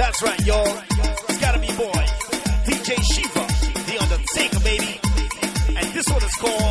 That's right, y'all. It's gotta be boy, DJ Shiva, the Undertaker, baby. And this one is called